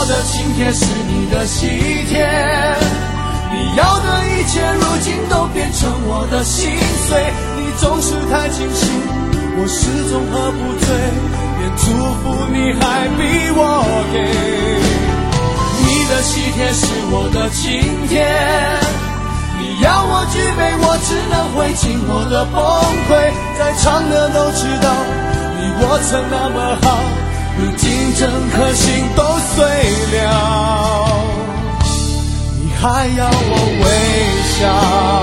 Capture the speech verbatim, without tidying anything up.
的请帖是你的喜帖，你要的一切如今都变成我的心碎。你总是太清醒，我始终喝不醉，连祝福你还比我给。你的喜帖是我的请帖，你要我举杯，我只能会尽我的崩溃。在场的都知道你我曾那么好，如今整颗心都碎了，你还要我微笑。